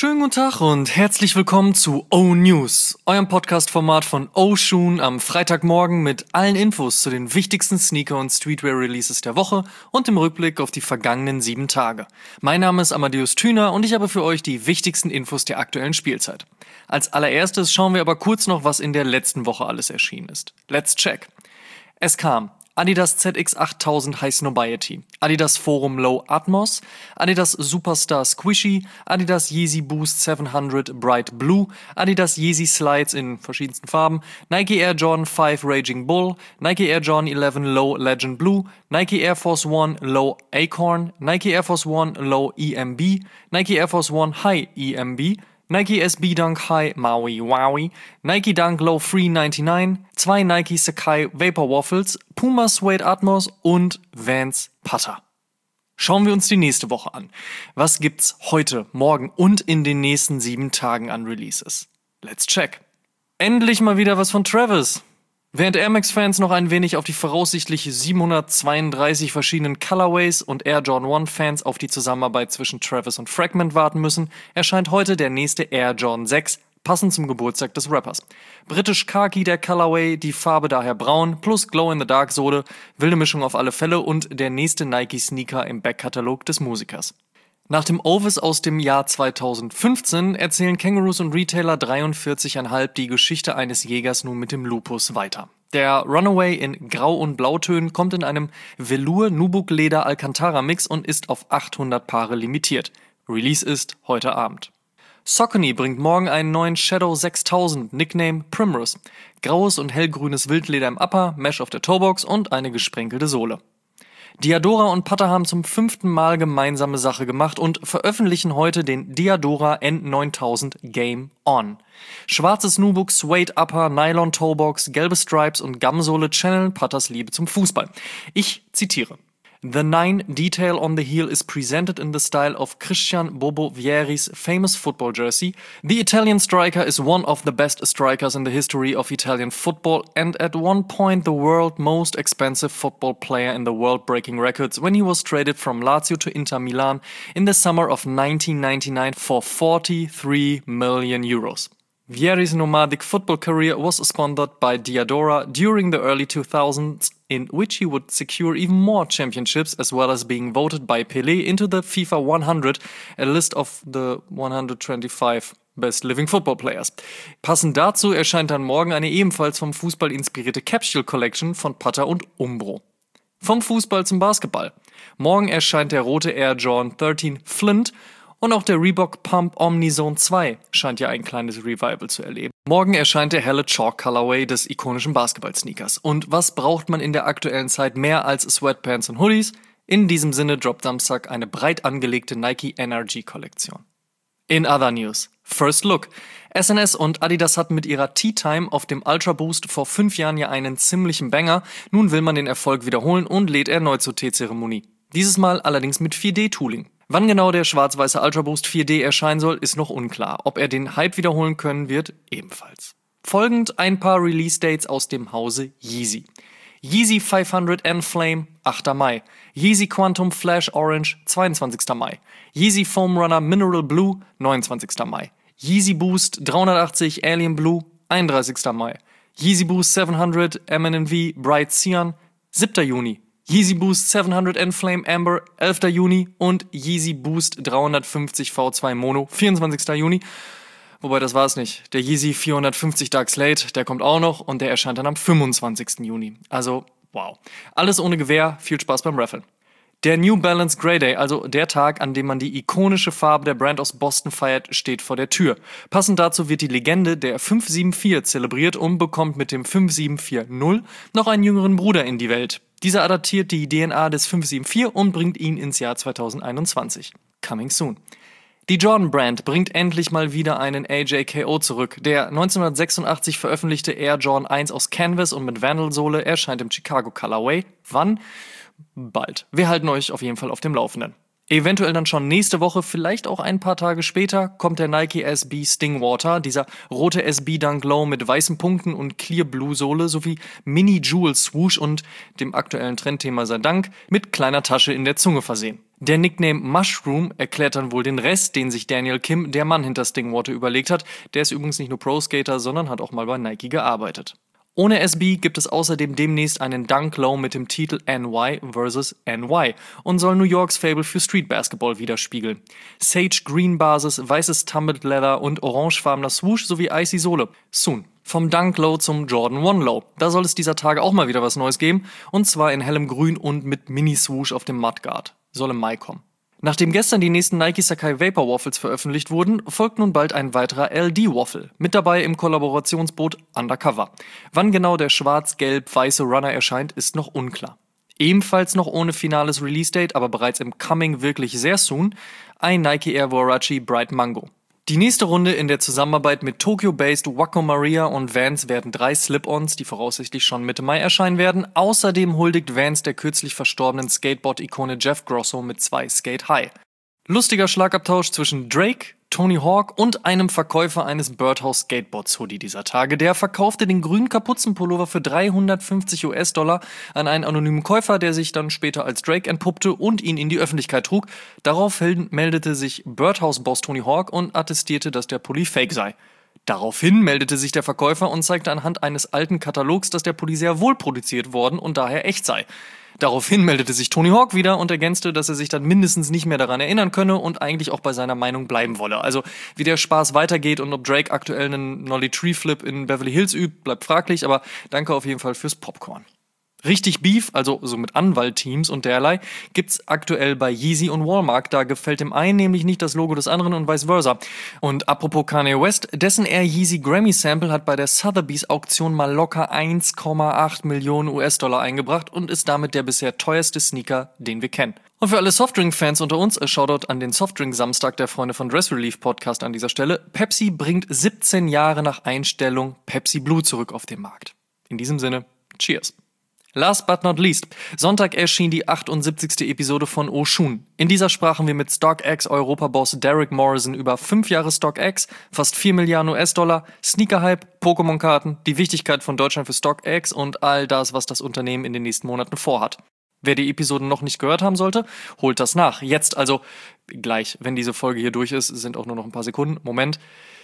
Schönen guten Tag und herzlich willkommen zu O-News, eurem Podcast-Format von O-Shoon am Freitagmorgen mit allen Infos zu den wichtigsten Sneaker- und Streetwear-Releases der Woche und dem Rückblick auf die vergangenen 7 Tage. Mein Name ist Amadeus Thüner und ich habe für euch die wichtigsten Infos der aktuellen Spielzeit. Als allererstes schauen wir aber kurz noch, was in der letzten Woche alles erschienen ist. Let's check. Es kam Adidas ZX 8000 High Snobiety, Adidas Forum Low Atmos, Adidas Superstar Squishy, Adidas Yeezy Boost 700 Bright Blue, Adidas Yeezy Slides in verschiedensten Farben, Nike Air Jordan 5 Raging Bull, Nike Air Jordan 11 Low Legend Blue, Nike Air Force One Low Acorn, Nike Air Force One Low EMB, Nike Air Force One High EMB, Nike SB Dunk High Maui Wowie, Nike Dunk Low Free 99, 2 Nike Sacai Vapor Waffles, Puma Suede Atmos und Vans Putter. Schauen wir uns die nächste Woche an. Was gibt's heute, morgen und in den nächsten 7 Tagen an Releases? Let's check. Endlich mal wieder was von Travis. Während Air Max-Fans noch ein wenig auf die voraussichtlich 732 verschiedenen Colorways und Air Jordan 1-Fans auf die Zusammenarbeit zwischen Travis und Fragment warten müssen, erscheint heute der nächste Air Jordan 6, passend zum Geburtstag des Rappers. Britisch Khaki der Colorway, die Farbe daher braun, plus Glow-in-the-Dark-Sohle, wilde Mischung auf alle Fälle und der nächste Nike-Sneaker im Backkatalog des Musikers. Nach dem Ovis aus dem Jahr 2015 erzählen Kangaroos und Retailer 43,5 die Geschichte eines Jägers nun mit dem Lupus weiter. Der Runaway in Grau- und Blautönen kommt in einem Velour-Nubuk-Leder-Alcantara-Mix und ist auf 800 Paare limitiert. Release ist heute Abend. Saucony bringt morgen einen neuen Shadow 6000, Nickname Primrose. Graues und hellgrünes Wildleder im Upper, Mesh auf der Toebox und eine gesprenkelte Sohle. Diadora und Putter haben zum 5. Mal gemeinsame Sache gemacht und veröffentlichen heute den Diadora N9000 Game On. Schwarzes Nubuk, Suede Upper, Nylon Toebox, gelbe Stripes und Gumsohle channeln Putters Liebe zum Fußball. Ich zitiere. The 9 detail on the heel is presented in the style of Christian Bobo Vieri's famous football jersey. The Italian striker is one of the best strikers in the history of Italian football and at one point the world's most expensive football player in the world, breaking records when he was traded from Lazio to Inter Milan in the summer of 1999 for 43 million euros. Vieri's nomadic football career was sponsored by Diadora during the early 2000s, in which he would secure even more championships, as well as being voted by Pelé into the FIFA 100, a list of the 125 best living football players. Passend dazu erscheint dann morgen eine ebenfalls vom Fußball inspirierte Capsule Collection von Putter und Umbro. Vom Fußball zum Basketball. Morgen erscheint der rote Air Jordan 13 Flint. Und auch der Reebok Pump Omnizone 2 scheint ja ein kleines Revival zu erleben. Morgen erscheint der helle Chalk Colorway des ikonischen Basketball-Sneakers. Und was braucht man in der aktuellen Zeit mehr als Sweatpants und Hoodies? In diesem Sinne droppt Samstag eine breit angelegte Nike NRG-Kollektion. In other news. First Look. SNS und Adidas hatten mit ihrer Tea Time auf dem Ultra Boost vor 5 Jahren ja einen ziemlichen Banger. Nun will man den Erfolg wiederholen und lädt erneut zur Teezeremonie. Dieses Mal allerdings mit 4D-Tooling. Wann genau der schwarz-weiße Ultra Boost 4D erscheinen soll, ist noch unklar. Ob er den Hype wiederholen können wird, ebenfalls. Folgend ein paar Release-Dates aus dem Hause Yeezy. Yeezy 500 N-Flame, 8. Mai. Yeezy Quantum Flash Orange, 22. Mai. Yeezy Foam Runner Mineral Blue, 29. Mai. Yeezy Boost 380 Alien Blue, 31. Mai. Yeezy Boost 700 MNV Bright Cyan, 7. Juni. Yeezy Boost 700 N-Flame Amber, 11. Juni und Yeezy Boost 350 V2 Mono, 24. Juni. Wobei, das war's nicht. Der Yeezy 450 Dark Slate, der kommt auch noch und der erscheint dann am 25. Juni. Also, wow. Alles ohne Gewehr, viel Spaß beim Raffeln. Der New Balance Grey Day, also der Tag, an dem man die ikonische Farbe der Brand aus Boston feiert, steht vor der Tür. Passend dazu wird die Legende der 574 zelebriert und bekommt mit dem 5740 noch einen jüngeren Bruder in die Welt. Dieser adaptiert die DNA des 574 und bringt ihn ins Jahr 2021. Coming soon. Die Jordan Brand bringt endlich mal wieder einen AJKO zurück. Der 1986 veröffentlichte Air Jordan 1 aus Canvas und mit Vandal-Sohle erscheint im Chicago Colorway. Wann? Bald. Wir halten euch auf jeden Fall auf dem Laufenden. Eventuell dann schon nächste Woche, vielleicht auch ein paar Tage später, kommt der Nike SB Stingwater, dieser rote SB Dunk Low mit weißen Punkten und Clear Blue Sohle sowie Mini Jewel Swoosh und dem aktuellen Trendthema sei Dank mit kleiner Tasche in der Zunge versehen. Der Nickname Mushroom erklärt dann wohl den Rest, den sich Daniel Kim, der Mann hinter Stingwater, überlegt hat. Der ist übrigens nicht nur Pro-Skater, sondern hat auch mal bei Nike gearbeitet. Ohne SB gibt es außerdem demnächst einen Dunk Low mit dem Titel NY vs. NY und soll New Yorks Fable für Street Basketball widerspiegeln. Sage Green Basis, weißes Tumbled Leather und orangefarbener Swoosh sowie Icy Sohle. Soon. Vom Dunk Low zum Jordan 1 Low. Da soll es dieser Tage auch mal wieder was Neues geben, und zwar in hellem Grün und mit Mini-Swoosh auf dem Mudguard. Soll im Mai kommen. Nachdem gestern die nächsten Nike Sacai Vapor Waffles veröffentlicht wurden, folgt nun bald ein weiterer LD-Waffle. Mit dabei im Kollaborationsboot Undercover. Wann genau der schwarz-gelb-weiße Runner erscheint, ist noch unklar. Ebenfalls noch ohne finales Release-Date, aber bereits im Coming wirklich sehr soon, ein Nike Air Warachi Bright Mango. Die nächste Runde in der Zusammenarbeit mit Tokyo-based Wacko Maria und Vans werden 3 Slip-Ons, die voraussichtlich schon Mitte Mai erscheinen werden. Außerdem huldigt Vans der kürzlich verstorbenen Skateboard-Ikone Jeff Grosso mit 2 Skate High. Lustiger Schlagabtausch zwischen Drake, Tony Hawk und einem Verkäufer eines Birdhouse Skateboards Hoodie dieser Tage. Der verkaufte den grünen Kapuzenpullover für $350 an einen anonymen Käufer, der sich dann später als Drake entpuppte und ihn in die Öffentlichkeit trug. Daraufhin meldete sich Birdhouse-Boss Tony Hawk und attestierte, dass der Pulli fake sei. Daraufhin meldete sich der Verkäufer und zeigte anhand eines alten Katalogs, dass der Pulli sehr wohl produziert worden und daher echt sei. Daraufhin meldete sich Tony Hawk wieder und ergänzte, dass er sich dann mindestens nicht mehr daran erinnern könne und eigentlich auch bei seiner Meinung bleiben wolle. Also wie der Spaß weitergeht und ob Drake aktuell einen Nollie Tree Flip in Beverly Hills übt, bleibt fraglich, aber danke auf jeden Fall fürs Popcorn. Richtig Beef, also so mit Anwaltteams und derlei, gibt's aktuell bei Yeezy und Walmart. Da gefällt dem einen nämlich nicht das Logo des anderen und vice versa. Und apropos Kanye West, dessen Air Yeezy Grammy Sample hat bei der Sotheby's Auktion mal locker 1,8 Millionen US-Dollar eingebracht und ist damit der bisher teuerste Sneaker, den wir kennen. Und für alle Softdrink-Fans unter uns, Shoutout an den Softdrink-Samstag der Freunde von Dress Relief Podcast an dieser Stelle. Pepsi bringt 17 Jahre nach Einstellung Pepsi Blue zurück auf den Markt. In diesem Sinne, Cheers. Last but not least, Sonntag erschien die 78. Episode von Oshun. In dieser sprachen wir mit StockX-Europaboss Derek Morrison über 5 Jahre StockX, fast 4 Milliarden US-Dollar, Sneaker-Hype, Pokémon-Karten, die Wichtigkeit von Deutschland für StockX und all das, was das Unternehmen in den nächsten Monaten vorhat. Wer die Episoden noch nicht gehört haben sollte, holt das nach. Jetzt also, gleich, wenn diese Folge hier durch ist, sind auch nur noch ein paar Sekunden. Moment.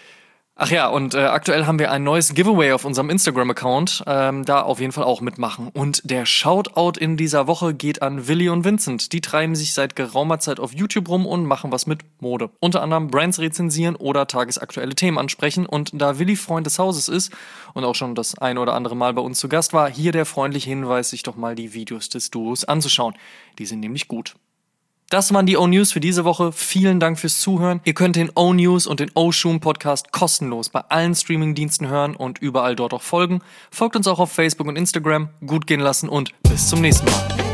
Ach ja, und aktuell haben wir ein neues Giveaway auf unserem Instagram-Account. Da auf jeden Fall auch mitmachen. Und der Shoutout in dieser Woche geht an Willi und Vincent. Die treiben sich seit geraumer Zeit auf YouTube rum und machen was mit Mode. Unter anderem Brands rezensieren oder tagesaktuelle Themen ansprechen. Und da Willi Freund des Hauses ist und auch schon das ein oder andere Mal bei uns zu Gast war, hier der freundliche Hinweis, sich doch mal die Videos des Duos anzuschauen. Die sind nämlich gut. Das waren die O-News für diese Woche. Vielen Dank fürs Zuhören. Ihr könnt den O-News und den Oshun Podcast kostenlos bei allen Streamingdiensten hören und überall dort auch folgen. Folgt uns auch auf Facebook und Instagram. Gut gehen lassen und bis zum nächsten Mal.